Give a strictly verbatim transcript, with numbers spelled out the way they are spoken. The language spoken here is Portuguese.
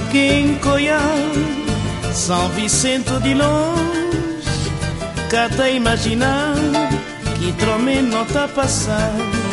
que em Coiá, São Vicente de longe, cá tá imaginar que trome não tá passando.